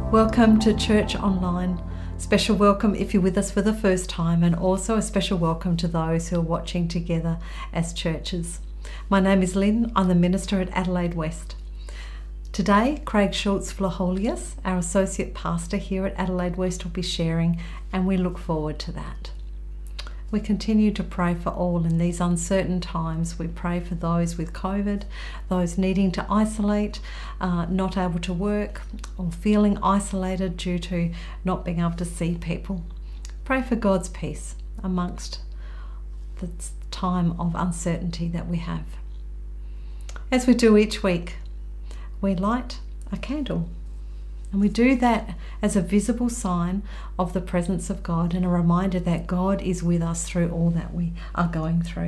Welcome to Church Online. Special welcome if you're with us for the first time, and also a special welcome to those who are watching together as churches. My name is Lynn. I'm the minister at Adelaide West. Today, Craig Schultz-Flaholius, our associate pastor here at Adelaide West, will be sharing, and we look forward to that. We continue to pray for all in these uncertain times. We pray for those with COVID, those needing to isolate, not able to work, or feeling isolated due to not being able to see people. Pray for God's peace amongst the time of uncertainty that we have. As we do each week, we light a candle. And we do that as a visible sign of the presence of God and a reminder that God is with us through all that we are going through.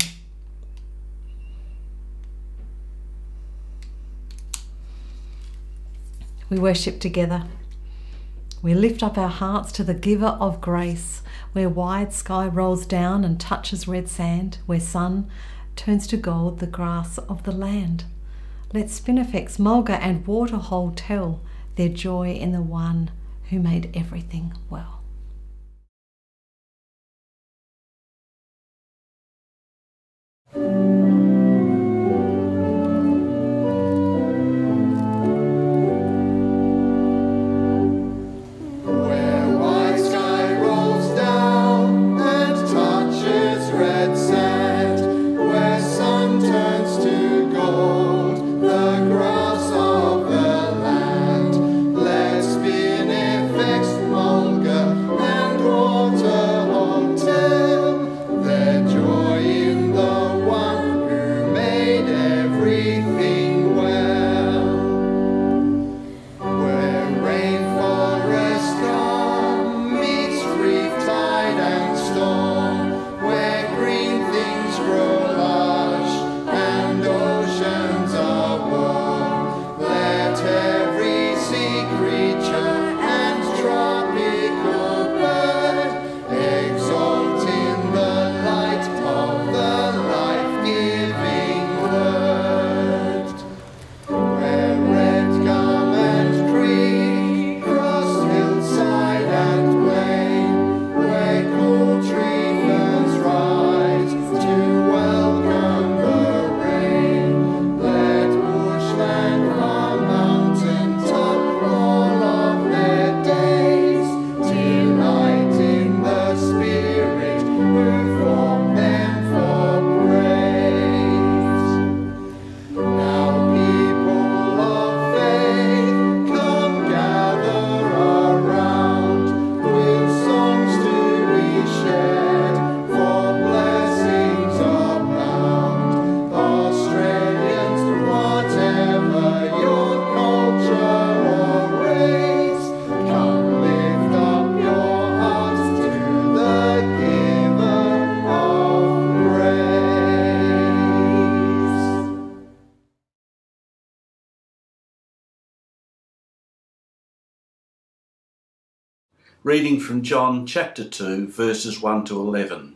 We worship together. We lift up our hearts to the giver of grace, where wide sky rolls down and touches red sand, where sun turns to gold the grass of the land. Let Spinifex, Mulga and Waterhole tell their joy in the one who made everything well. Reading from John chapter 2, verses 1 to 11.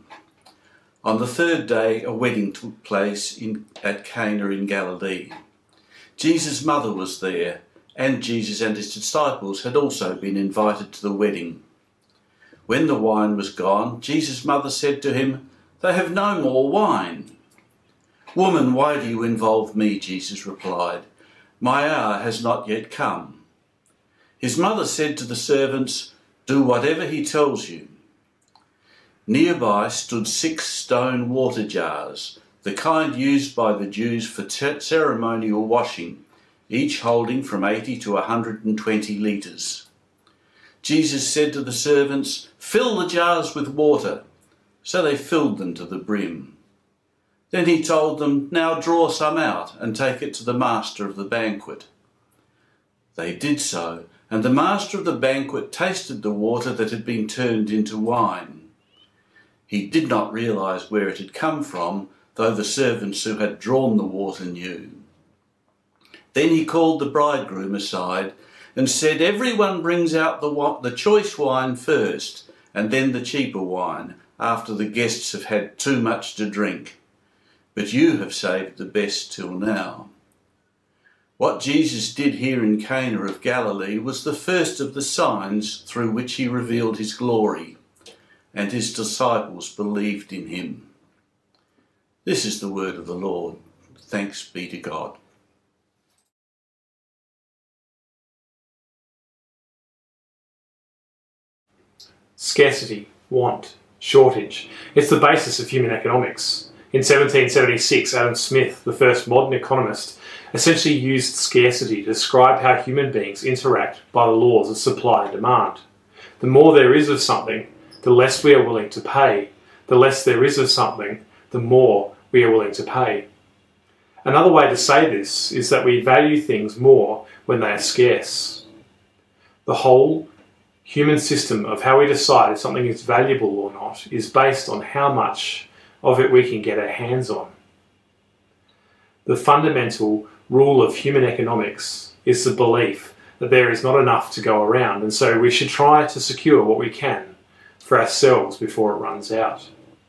On the third day, a wedding took place at Cana in Galilee. Jesus' mother was there, and Jesus and his disciples had also been invited to the wedding. When the wine was gone, Jesus' mother said to him, "They have no more wine." "Woman, why do you involve me?" Jesus replied. "My hour has not yet come." His mother said to the servants, "Do whatever he tells you." Nearby stood 6 stone water jars, the kind used by the Jews for ceremonial washing, each holding from 80 to 120 litres. Jesus said to the servants, "Fill the jars with water." So they filled them to the brim. Then he told them, "Now draw some out and take it to the master of the banquet." They did so, and the master of the banquet tasted the water that had been turned into wine. He did not realise where it had come from, though the servants who had drawn the water knew. Then he called the bridegroom aside and said, "Everyone brings out the choice wine first, and then the cheaper wine, after the guests have had too much to drink. But you have saved the best till now." What Jesus did here in Cana of Galilee was the first of the signs through which he revealed his glory, and his disciples believed in him. This is the word of the Lord. Thanks be to God. Scarcity, want, shortage. It's the basis of human economics. In 1776, Adam Smith, the first modern economist, essentially used scarcity to describe how human beings interact by the laws of supply and demand. The more there is of something, the less we are willing to pay. The less there is of something, the more we are willing to pay. Another way to say this is that we value things more when they are scarce. The whole human system of how we decide if something is valuable or not is based on how much of it we can get our hands on. The fundamental rule of human economics is the belief that there is not enough to go around, and so we should try to secure what we can for ourselves before it runs out.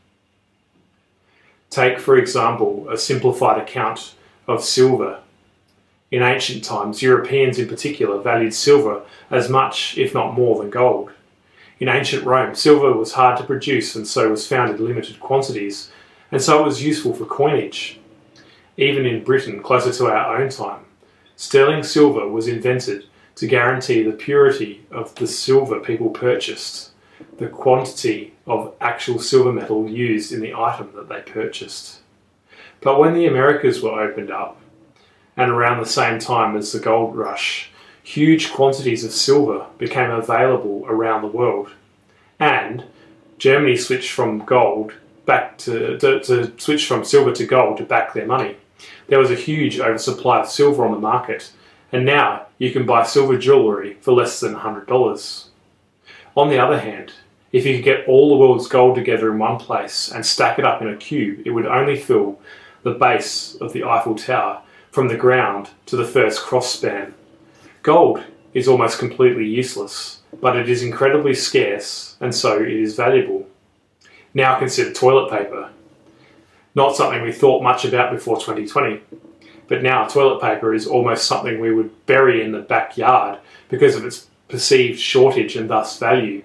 Take, for example, a simplified account of silver. In ancient times, Europeans in particular valued silver as much, if not more, than gold. In ancient Rome, silver was hard to produce and so was found in limited quantities, and so it was useful for coinage. Even in Britain, closer to our own time, sterling silver was invented to guarantee the purity of the silver people purchased, the quantity of actual silver metal used in the item that they purchased. But when the Americas were opened up, and around the same time as the gold rush, huge quantities of silver became available around the world, and Germany switched from gold back to switch from silver to gold to back their money. There was a huge oversupply of silver on the market, and now you can buy silver jewellery for less than $100. On the other hand, if you could get all the world's gold together in one place and stack it up in a cube, it would only fill the base of the Eiffel Tower from the ground to the first cross span. Gold is almost completely useless, but it is incredibly scarce, and so it is valuable. Now consider toilet paper. Not something we thought much about before 2020, but now toilet paper is almost something we would bury in the backyard because of its perceived shortage and thus value.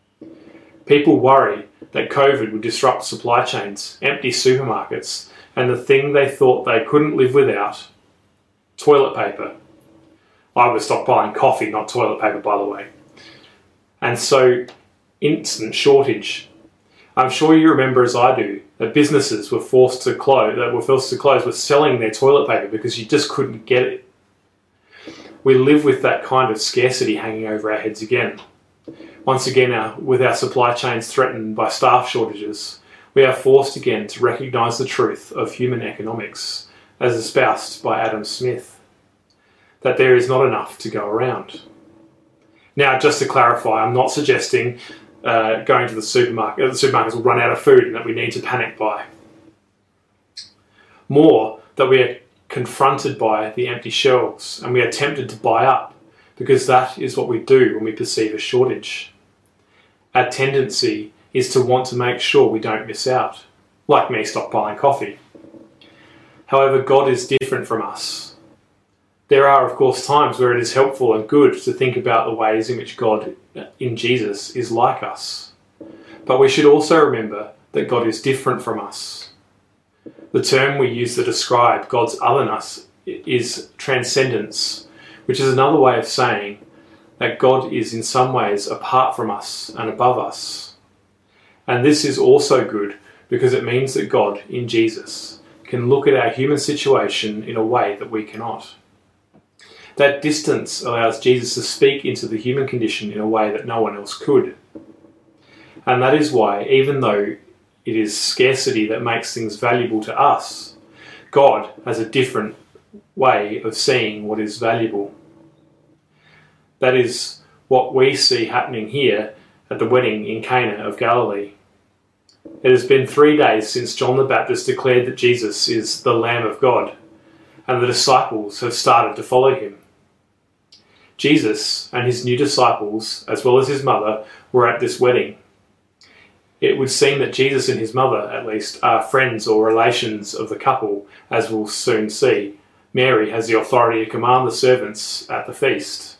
People worry that COVID would disrupt supply chains, empty supermarkets, and the thing they thought they couldn't live without, toilet paper. I was stockpiling coffee, not toilet paper, by the way. And so, instant shortage. I'm sure you remember, as I do, that businesses were forced to close, were selling their toilet paper because you just couldn't get it. We live with that kind of scarcity hanging over our heads again. Once again, with our supply chains threatened by staff shortages, we are forced again to recognise the truth of human economics, as espoused by Adam Smith, that there is not enough to go around. Now, just to clarify, I'm not suggesting going to the supermarkets will run out of food and that we need to panic buy. More, that we are confronted by the empty shelves and we are tempted to buy up, because that is what we do when we perceive a shortage. Our tendency is to want to make sure we don't miss out, like me stockpiling coffee. However, God is different from us. There are, of course, times where it is helpful and good to think about the ways in which God, in Jesus, is like us. But we should also remember that God is different from us. The term we use to describe God's otherness is transcendence, which is another way of saying that God is in some ways apart from us and above us. And this is also good because it means that God, in Jesus, can look at our human situation in a way that we cannot. That distance allows Jesus to speak into the human condition in a way that no one else could. And that is why, even though it is scarcity that makes things valuable to us, God has a different way of seeing what is valuable. That is what we see happening here at the wedding in Cana of Galilee. It has been 3 days since John the Baptist declared that Jesus is the Lamb of God, and the disciples have started to follow him. Jesus and his new disciples, as well as his mother, were at this wedding. It would seem that Jesus and his mother, at least, are friends or relations of the couple, as we'll soon see, Mary has the authority to command the servants at the feast.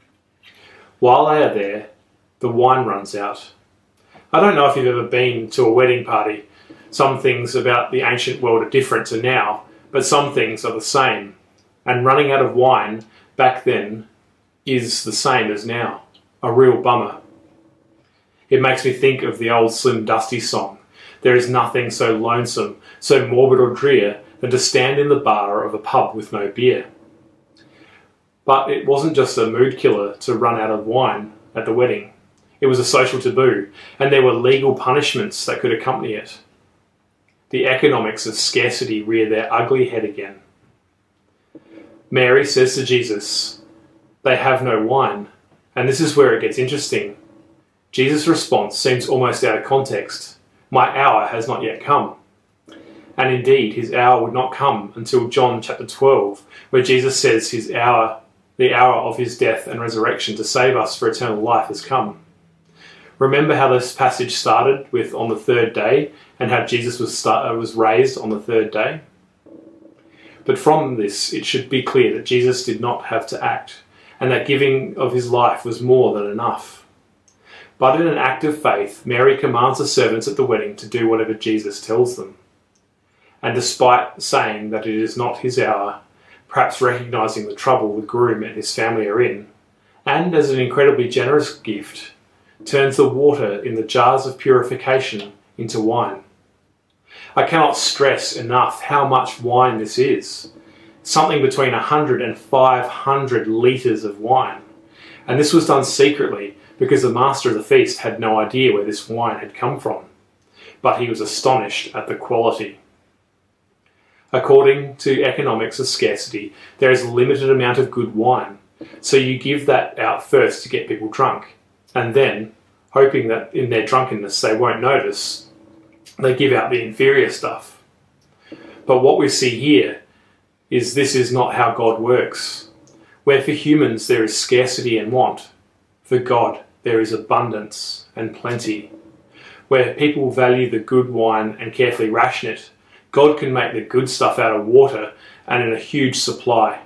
While they are there, the wine runs out. I don't know if you've ever been to a wedding party. Some things about the ancient world are different to now, but some things are the same. And running out of wine back then is the same as now. A real bummer. It makes me think of the old Slim Dusty song. There is nothing so lonesome, so morbid or drear, than to stand in the bar of a pub with no beer. But it wasn't just a mood killer to run out of wine at the wedding. It was a social taboo, and there were legal punishments that could accompany it. The economics of scarcity rear their ugly head again. Mary says to Jesus, "They have no wine," and this is where it gets interesting. Jesus' response seems almost out of context. "My hour has not yet come." And indeed, his hour would not come until John chapter 12, where Jesus says the hour of his death and resurrection to save us for eternal life has come. Remember how this passage started with on the third day, and how Jesus was raised on the third day? But from this, it should be clear that Jesus did not have to act, and that giving of his life was more than enough. But in an act of faith, Mary commands the servants at the wedding to do whatever Jesus tells them. And despite saying that it is not his hour, perhaps recognising the trouble the groom and his family are in, and as an incredibly generous gift, turns the water in the jars of purification into wine. I cannot stress enough how much wine this is. Something between 100 and 500 litres of wine. And this was done secretly because the master of the feast had no idea where this wine had come from. But he was astonished at the quality. According to economics of scarcity, there is a limited amount of good wine. So you give that out first to get people drunk. And then, hoping that in their drunkenness they won't notice, they give out the inferior stuff. But what we see here is this is not how God works. Where for humans there is scarcity and want, for God there is abundance and plenty. Where people value the good wine and carefully ration it, God can make the good stuff out of water and in a huge supply.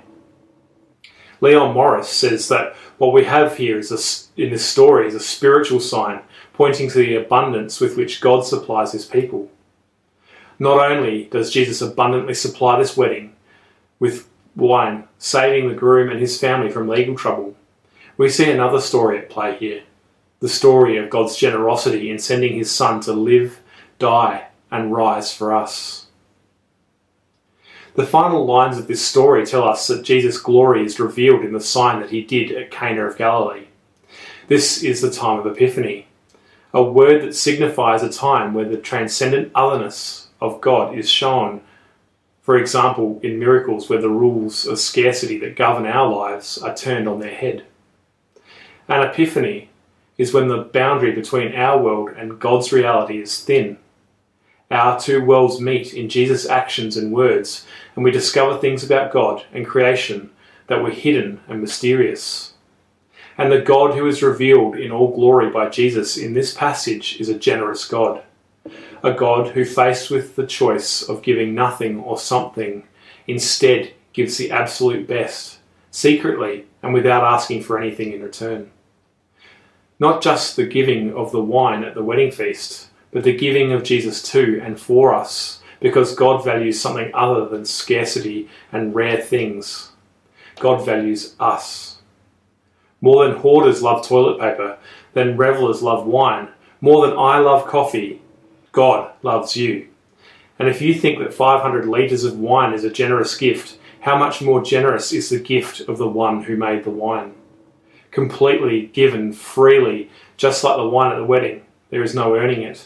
Leon Morris says that what we have here in this story is a spiritual sign pointing to the abundance with which God supplies his people. Not only does Jesus abundantly supply this wedding with wine, saving the groom and his family from legal trouble, we see another story at play here. The story of God's generosity in sending his Son to live, die, and rise for us. The final lines of this story tell us that Jesus' glory is revealed in the sign that he did at Cana of Galilee. This is the time of Epiphany, a word that signifies a time where the transcendent otherness of God is shown, for example, in miracles where the rules of scarcity that govern our lives are turned on their head. An epiphany is when the boundary between our world and God's reality is thin. Our two worlds meet in Jesus' actions and words, and we discover things about God and creation that were hidden and mysterious. And the God who is revealed in all glory by Jesus in this passage is a generous God. A God who, faced with the choice of giving nothing or something, instead gives the absolute best, secretly and without asking for anything in return. Not just the giving of the wine at the wedding feast, but the giving of Jesus to and for us, because God values something other than scarcity and rare things. God values us. More than hoarders love toilet paper, than revelers love wine, more than I love coffee, God loves you. And if you think that 500 litres of wine is a generous gift, how much more generous is the gift of the one who made the wine? Completely given freely, just like the wine at the wedding. There is no earning it.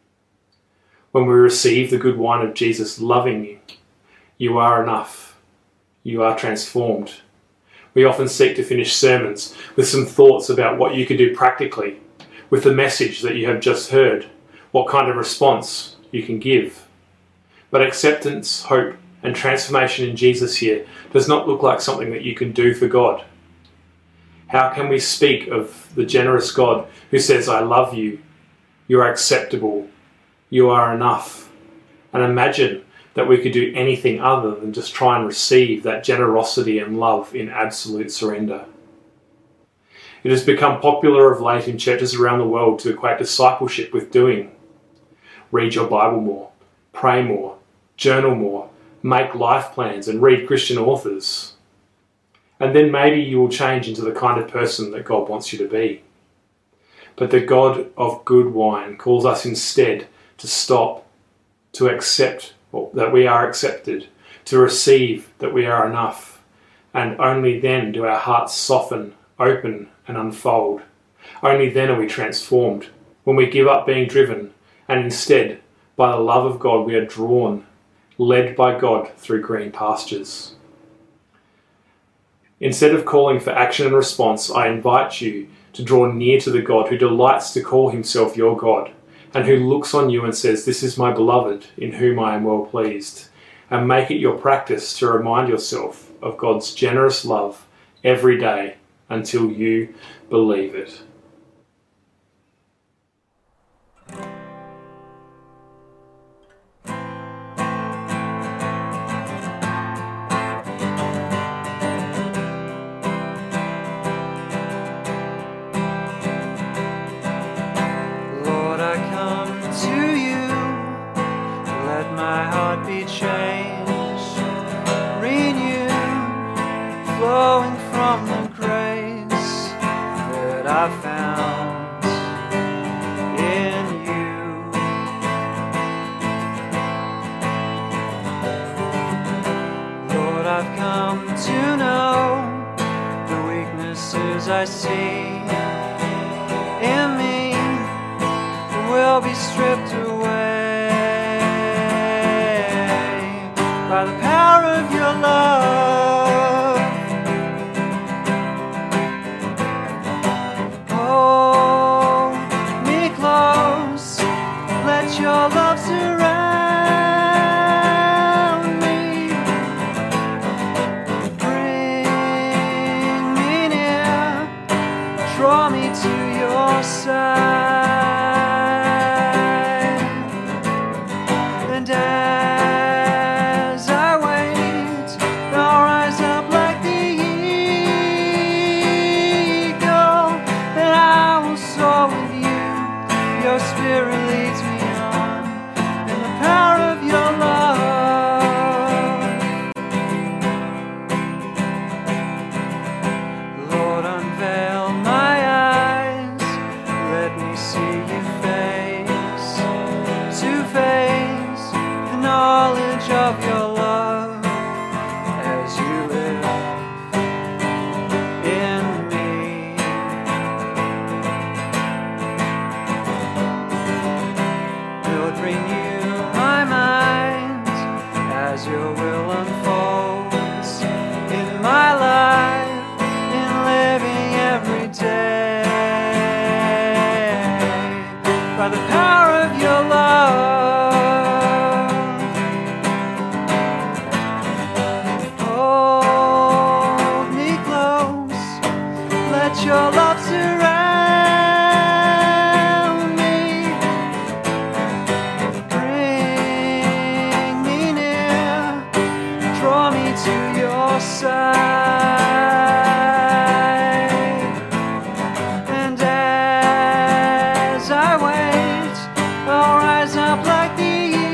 When we receive the good wine of Jesus loving you, you are enough. You are transformed. We often seek to finish sermons with some thoughts about what you could do practically, with the message that you have just heard, what kind of response you can give. But acceptance, hope, and transformation in Jesus here does not look like something that you can do for God. How can we speak of the generous God who says, I love you, you are acceptable, you are enough, and imagine that we could do anything other than just try and receive that generosity and love in absolute surrender. It has become popular of late in churches around the world to equate discipleship with doing. Read your Bible more, pray more, journal more, make life plans and read Christian authors. And then maybe you will change into the kind of person that God wants you to be. But the God of good wine calls us instead to stop, to accept that we are accepted, to receive that we are enough, and only then do our hearts soften, open and unfold. Only then are we transformed, when we give up being driven, and instead, by the love of God, we are drawn, led by God through green pastures. Instead of calling for action and response, I invite you to draw near to the God who delights to call himself your God, and who looks on you and says, "This is my beloved, in whom I am well pleased," and make it your practice to remind yourself of God's generous love every day until you believe it. Flowing from the grace that I found in you. Lord, I've come to know the weaknesses I see in me will be stripped away by the power of your love. Your love surround me, bring me near, draw me to your side, and as I wait, I'll rise up like the eagle, and I will soar with you. Your spirit leads me power of your love. Lord, unveil my eyes, let me see you face to face, the knowledge of your love as you live in me. Lord, renew as your will unfolds in my life, in living every day, by the power of your love. Hold me close, let your love surround to your side, and as I wait, I'll rise up like the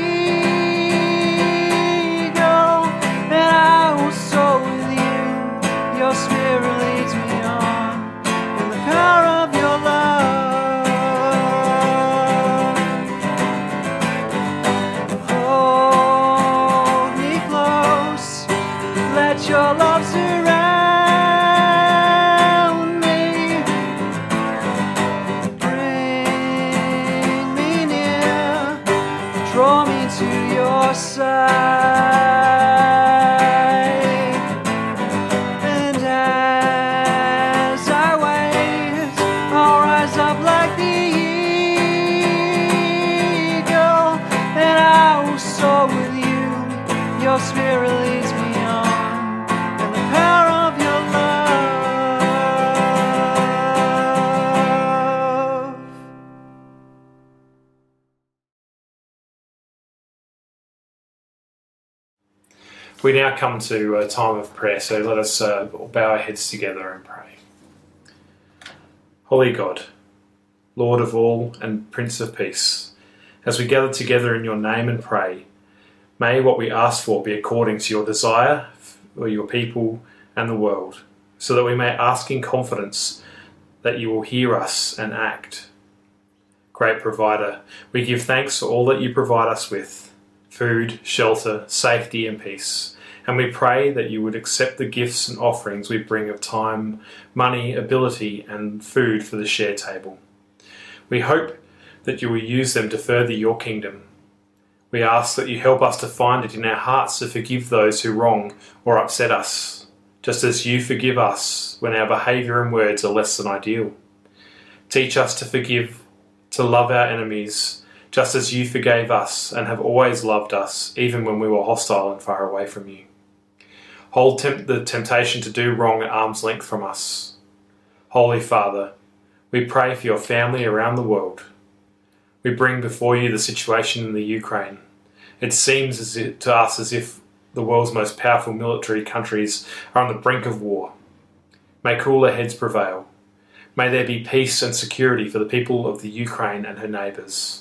eagle, and I will soar with you. Your spirit leads me on in the power of your love. Let your love surround me, bring me near, draw me to your side, and as I wait, I'll rise up like the eagle, and I will soar with you. Your spirit leads me on. Power We now come to a time of prayer, so let us bow our heads together and pray. Holy God, Lord of all and Prince of Peace, as we gather together in your name and pray, may what we ask for be according to your desire for your people and the world, so that we may ask in confidence that you will hear us and act. Great provider, we give thanks for all that you provide us with, food, shelter, safety and peace. And we pray that you would accept the gifts and offerings we bring of time, money, ability and food for the share table. We hope that you will use them to further your kingdom. We ask that you help us to find it in our hearts to forgive those who wrong or upset us, just as you forgive us when our behaviour and words are less than ideal. Teach us to forgive, to love our enemies, just as you forgave us and have always loved us, even when we were hostile and far away from you. Hold the temptation to do wrong at arm's length from us. Holy Father, we pray for your family around the world. We bring before you the situation in the Ukraine. It seems to us as if the world's most powerful military countries are on the brink of war. May cooler heads prevail. May there be peace and security for the people of the Ukraine and her neighbours.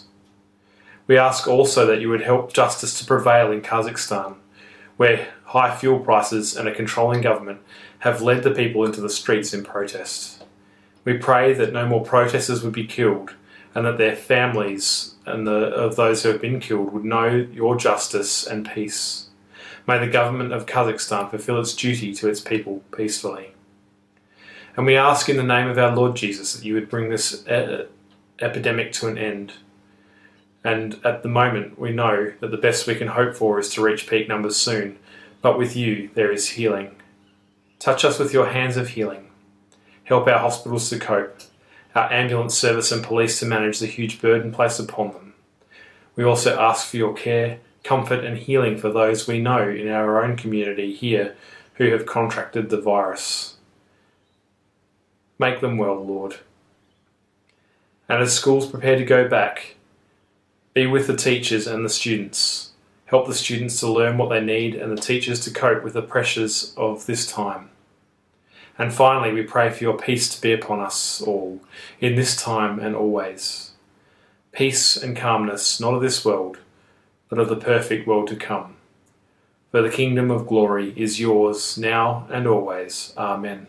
We ask also that you would help justice to prevail in Kazakhstan, where high fuel prices and a controlling government have led the people into the streets in protest. We pray that no more protesters would be killed, and that their families and of those who have been killed would know your justice and peace. May the government of Kazakhstan fulfill its duty to its people peacefully. And we ask in the name of our Lord Jesus that you would bring this epidemic to an end. And at the moment, we know that the best we can hope for is to reach peak numbers soon, but with you there is healing. Touch us with your hands of healing. Help our hospitals to cope, our ambulance service and police to manage the huge burden placed upon them. We also ask for your care, comfort and healing for those we know in our own community here who have contracted the virus. Make them well, Lord. And as schools prepare to go back, be with the teachers and the students. Help the students to learn what they need and the teachers to cope with the pressures of this time. And finally, we pray for your peace to be upon us all, in this time and always. Peace and calmness, not of this world, but of the perfect world to come. For the kingdom of glory is yours, now and always. Amen.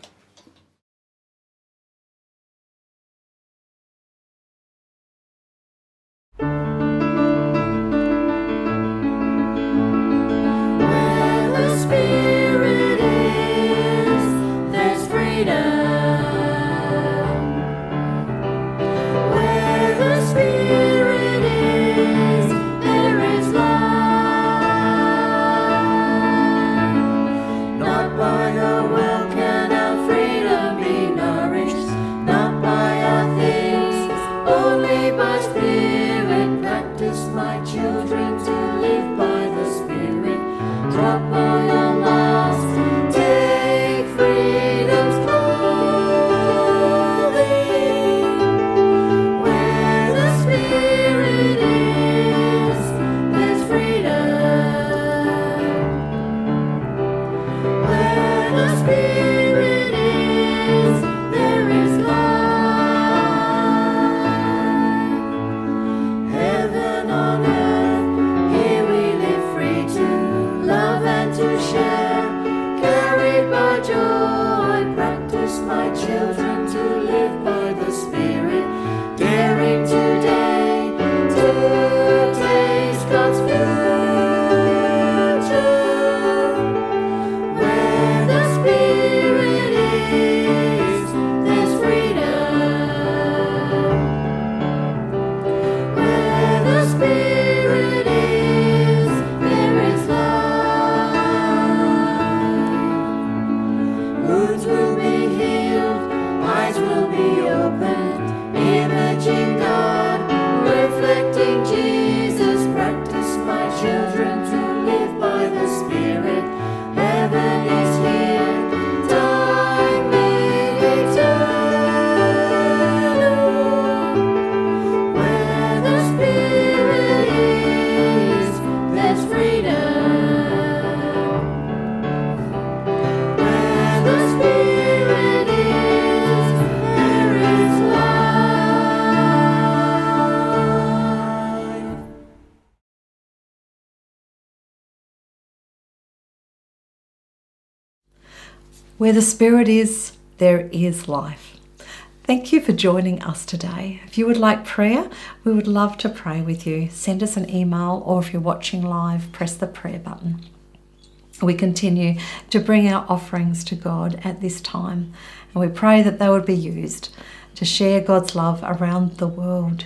Where the Spirit is, there is life. Thank you for joining us today. If you would like prayer, we would love to pray with you. Send us an email, or if you're watching live, press the prayer button. We continue to bring our offerings to God at this time, and we pray that they would be used to share God's love around the world.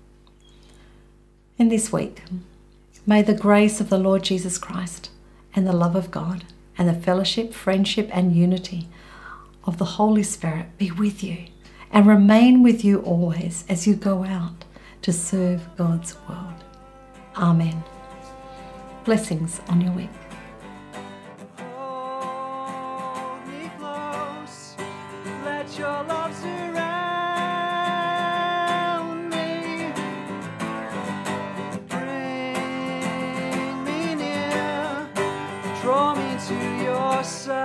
In this week, may the grace of the Lord Jesus Christ and the love of God and the fellowship, friendship, and unity of the Holy Spirit be with you and remain with you always as you go out to serve God's world. Amen. Blessings on your week. Hold me close, let your love surround me. Bring me near, draw me to your side.